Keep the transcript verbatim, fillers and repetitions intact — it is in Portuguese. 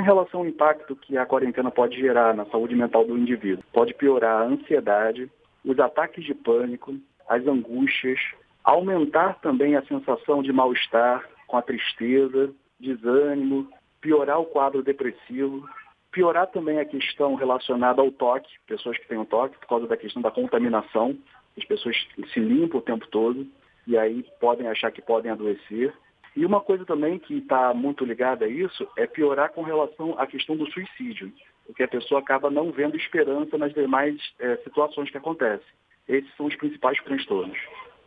relação ao impacto que a quarentena pode gerar na saúde mental do indivíduo, pode piorar a ansiedade, os ataques de pânico, as angústias, aumentar também a sensação de mal-estar com a tristeza, desânimo, piorar o quadro depressivo, piorar também a questão relacionada ao toque, pessoas que têm o toque, por causa da questão da contaminação, as pessoas se limpam o tempo todo e aí podem achar que podem adoecer. E uma coisa também que está muito ligada a isso é piorar com relação à questão do suicídio, porque a pessoa acaba não vendo esperança nas demais é, situações que acontecem. Esses são os principais transtornos.